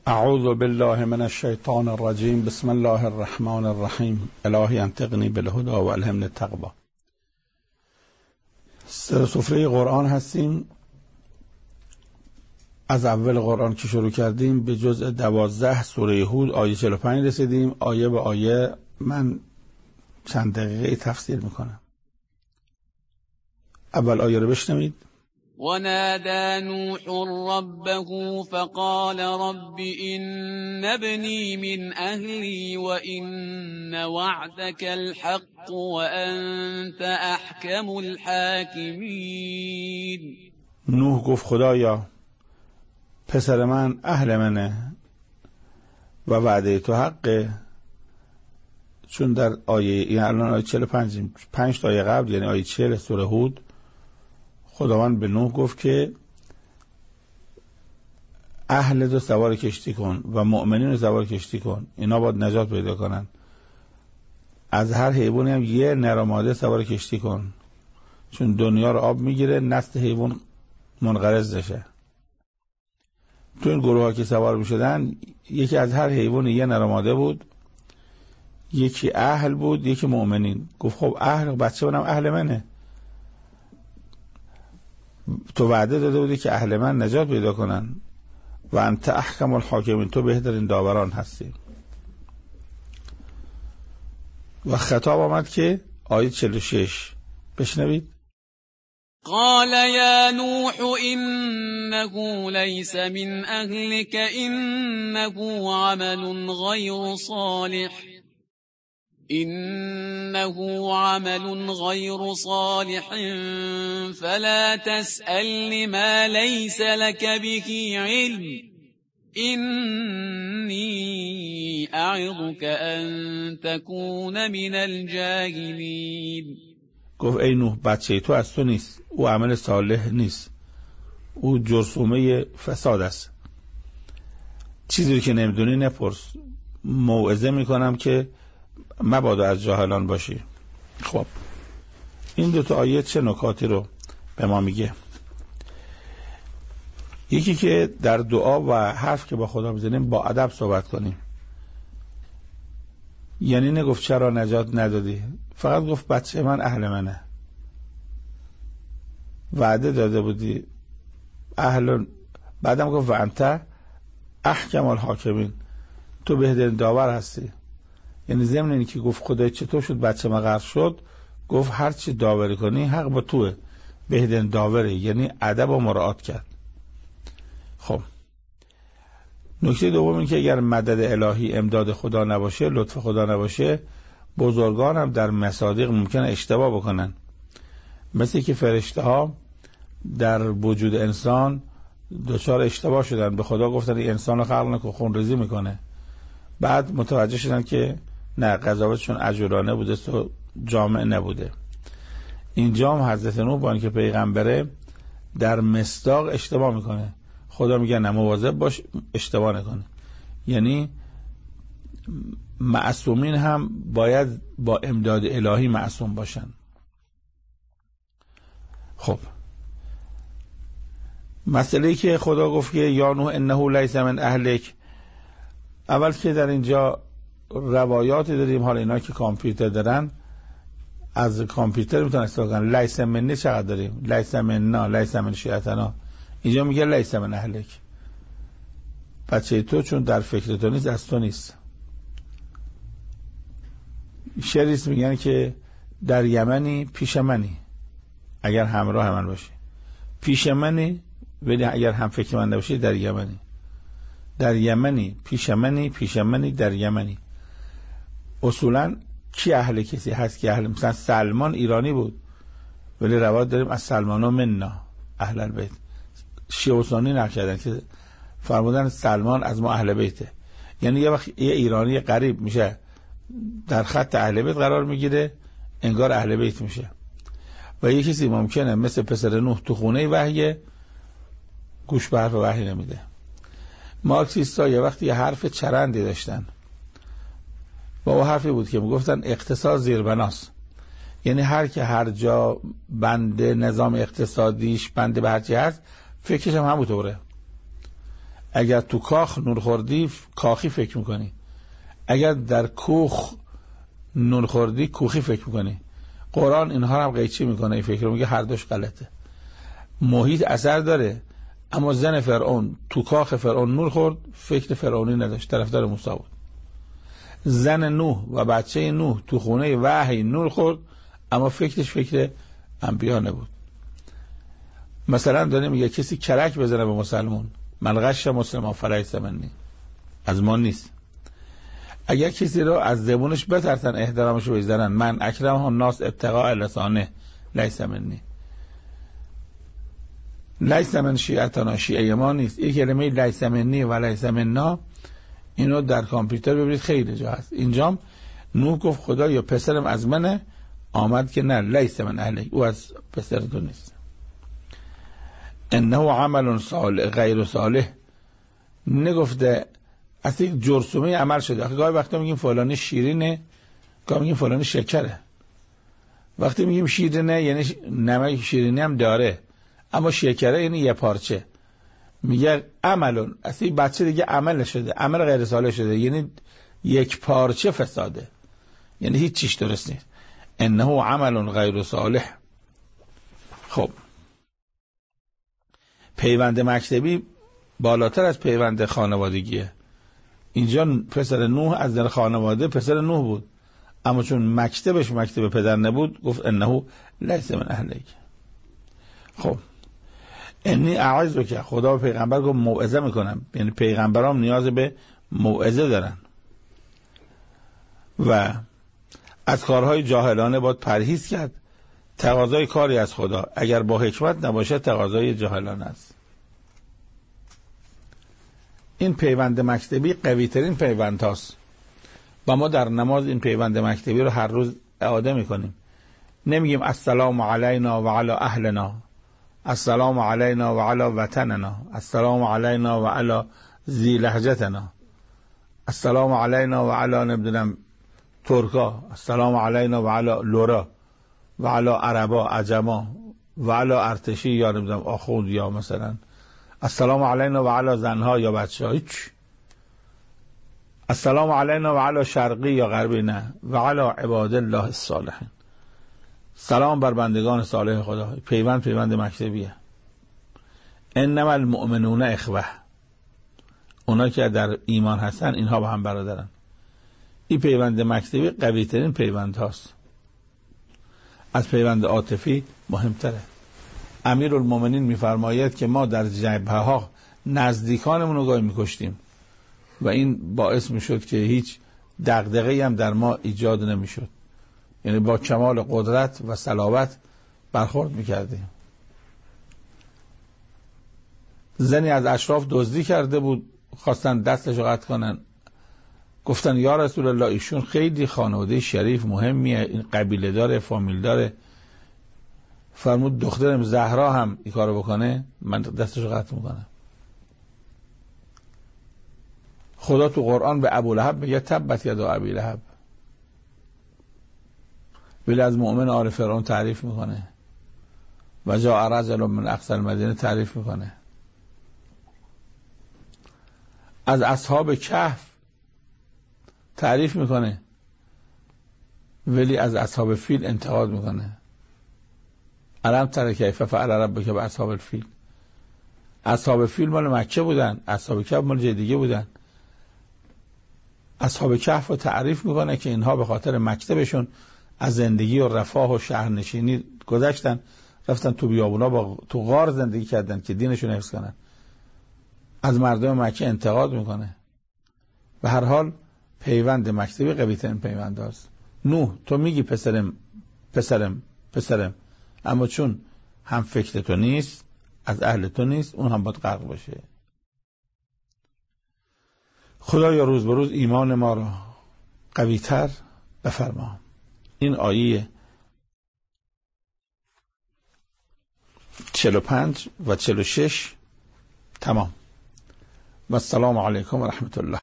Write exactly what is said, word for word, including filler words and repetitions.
اعوذ بالله من الشیطان الرجیم. بسم الله الرحمن الرحیم. الهی انطقنی بالهدی و الهمنی التقوی. سر سفره قرآن هستیم. از اول قرآن که شروع کردیم به جزء دوازده سوره هود آیه چهل و پنج رسیدیم. آیه به آیه من چند دقیقه تفسیر میکنم. اول آیه رو بشنوید. ونادى نوح ربه فقال رب إن ابني من أهلي وإن وعدك الحق وأنت أحكم الحاكمين. نوح گفت خدایا پسر من اهل منه و وعده تو حقه. چون در آیه یعنی الان آیه چهل و پنج پنج تا آیه قبل یعنی آیه چهل سوره هود خداوند به نوح گفت که اهل تو سوار کشتی کن و مؤمنین رو سوار کشتی کن، اینا باید نجات پیدا کنن. از هر حیوانی هم یه نر و ماده سوار کشتی کن، چون دنیا رو آب میگیره، نسل حیوان منقرض نشه. تو این گروه ها که سوار میشدن یکی از هر حیوانی یه نر و ماده بود، یکی اهل بود، یکی مؤمنین. گفت خب اهل بچه منم اهل منه، تو وعده داده بودی که اهل من نجات پیدا کنن و انت احکم الحاکمین، تو بهترین داوران هستی. و خطاب آمد که آیه چهل و شش بشنوید. قال يا نوح إنه ليس من أهلك إنه عمل غير صالح إنه عمل غير صالح فلا تسأل ما ليس لك به علم إني أعظك أن تكون من الجاهلين. گفت ای نوح بچه تو از تو نیست، او عمل صالح نیست، او جرثومه فساد است. چیزی که نمیدونی نپرس. موعظه میکنم که مبادا از جاهلان باشی. خب این دو تا آیه چه نکاتی رو به ما میگه؟ یکی که در دعا و حرف که با خدا میزنیم با ادب صحبت کنیم. یعنی نگفت چرا نجات ندادی، فقط گفت بچه من اهل منه، وعده داده بودی اهل، بعدم گفت و انت احکم الحاکمین، تو بهترین داور هستی. یعنی ضمن اینی که گفت خدای چطور شد بچه ما غرق شد، گفت هر چی داوری کنی حق با توه، بهترین داوره، یعنی ادب و مراعات کرد. خب نکته دوم این که اگر مدد الهی امداد خدا نباشه، لطف خدا نباشه، بزرگان هم در مصادیق ممکنه اشتباه بکنن. مثل که فرشته ها در وجود انسان دچار اشتباه شدن، به خدا گفتن این انسان رو خلق نکن خون ریزی میکنه، بعد متوجه شدن که نه، قضاوتشون اجورانه بوده و جامع نبوده. اینجا هم حضرت نوح با اینکه پیغمبره در مصداق اشتباه میکنه، خدا میگه نه مواظب باش اشتباه نکنه. یعنی معصومین هم باید با امداد الهی معصوم باشن. خب مسئله که خدا گفت که یا نوح انه لیس من اهلک، اول که در اینجا روایاتی داریم، حالا اینا که کامپیوتر دارن از کامپیوتر میتونن استفاده کنن. لیس منی چقدر داریم؟ لیس مننا، لیس من شیعتنا. اینجا میگه لیس من اهلک، بچه تو چون در فکر تو نیست از تو نیست. شریس میگن که در یمنی پیش منی اگر همراه من باشی، پیش منی ولی اگر هم فکر من نباشی در یمنی. در یمنی پیش منی، پیش منی در یمنی. اصولا کی اهل کسی هست که اهل، مثلا سلمان ایرانی بود ولی روایت داریم از سلمان و مننا اهل البیت. شیعه و سنی نقل کردن که فرمودن سلمان از ما اهل بیته. یعنی یه وقت یه ایرانی غریب میشه در خط اهل بیت قرار میگیره، انگار اهل بیت میشه. و یه کسی ممکنه مثل پسر نوح تو خونه وحی گوش به حرف وحی نمیده. مارکسیستا یه وقتی یه حرف چرندی داشتن و اون حرفی بود که میگفتن اقتصاد زیربناست. یعنی هر که هر جا بنده نظام اقتصادیش بنده به هر چی هست، فکرش هم همونطوره. اگر تو کاخ نون خوردی کاخی فکر میکنی، اگر در کوخ نون خوردی کوخی فکر میکنی. قرآن اینها هم قیچی میکنه، این فکر رو میگه هر دوش غلطه. محیط اثر داره، اما زن فرعون تو کاخ فرعون نون خورد، فکر فرعونی نداشت، طرفدار موسی بود. زن نوح و بچه نوح تو خونه وحی نون خورد، اما فکرش فکر انبیا نبود. مثلا داره میگه کسی کرک بزنه به مسلمون، من غش مسلمان فلیس منی، از ما نیست. اگر کسی رو از زبونش بترسن احترامش رو بزنن، من اکرم الناس ابتغاء لسانه لیس منی، لیس من شیعتنا، شیعه ما نیست. این کلمه لیس منی و لیس منا اینو در کامپیوتر ببینید خیلی جا هست. اینجام نوح گفت خدا یا پسرم از منه، آمد که نه لیس من اهلی، او از پسر تو نیست. انه عمل صالح غیر صالح، نگفته اصلا یک جرثومه عمل شده. گاهی وقتا میگیم فلانی شیرینه، گاهی میگیم فلانی شکره. وقتی میگیم شیرینه یعنی نمک شیرینی هم داره، اما شکره یعنی یه پارچه. میگه عملون، اصلا بچه دیگه عمل شده، عمل غیر صالح شده، یعنی یک پارچه فساده، یعنی هیچ چیش درست نیست. انه عمل غیر صالح. خب پیوند مکتبی بالاتر از پیوند خانوادگیه. اینجا پسر نوح از در خانواده پسر نوح بود، اما چون مکتبش مکتب پدر نبود گفت انه لیس من اهلیک. خب انی اعوذ بک، خدا به پیغمبر گفت موعظه میکنم، یعنی پیغمبرام نیاز به موعظه دارن و از کارهای جاهلانه باید پرهیز کرد. تقاضای کاری از خدا اگر با حکمت نباشه تقاضای جاهلانه است. این پیوند مکتبی قوی ترین پیوند هاست و ما در نماز این پیوند مکتبی رو هر روز اعاده میکنیم. نمیگیم السلام علینا و علی اهلنا، السلام علینا و علی وطننا، السلام علینا و علی ذی لهجتنا، السلام علینا و علی نمیدونم ترکا، السلام علینا و علی لورا و علی عربا عجما و علی ارتشی یا نمیدونم آخوند یا مثلا السلام علینا و علی زنها یا بچه ها. هیچ. السلام علینا و علی شرقی یا غربی نه، و علی عباد الله الصالحین، سلام بر بندگان صالح خدا. پیوند پیوند مکتبیه. انما المؤمنون اخوه، اونا که در ایمان هستن اینها با هم برادرن. این پیوند مکتبی قوی ترین پیوند هاست، از پیوند عاطفی مهمتره. امیرالمومنین میفرماید که ما در جبهه ها نزدیکانمون رو گاهی میکشتیم و این باعث میشد که هیچ دغدغه‌ای هم در ما ایجاد نمیشد، یعنی با کمال قدرت و صلابت برخورد میکردیم. زنی از اشراف دزدی کرده بود، خواستن دستش رو قطع کنن، گفتن یا رسول الله ایشون خیلی خانواده شریف مهمیه، این قبیله داره، فامیل داره. فرمود دخترم زهرا هم این کارو بکنه من دستش رو قطع میکنم. خدا تو قرآن به ابو لهب میگه تبت یدا ابی لهب، ولی از مؤمن آل فرعون تعریف میکنه و جاء رجل من اقصی المدینه تعریف میکنه. از اصحاب کهف تعریف میکنه ولی از اصحاب فیل انتقاد میکنه. علم تر کیف فعل ربک باصحاب الفیل. اصحاب فیل مال مکه بودن، اصحاب کهف مال جای دیگه بودن. اصحاب کهف رو تعریف میکنه که اینها به خاطر مکتبشون از زندگی و رفاه و شهرنشینی گذشتن، رفتن تو بیابونا با تو غار زندگی کردن که دینشون حفظ کنن. از مردم مکه انتقاد میکنه. به هر حال پیوند مکتبی قوی ترین پیوند هاست. نوح تو میگی پسرم پسرم پسرم، اما چون هم فکر تو نیست، از اهل تو نیست، اون هم باید غرق باشه. خدایا روز به روز ایمان ما را قوی تر بفرما. این آیه چهل و پنج و چهل و شش تمام. و السلام علیکم و رحمت الله.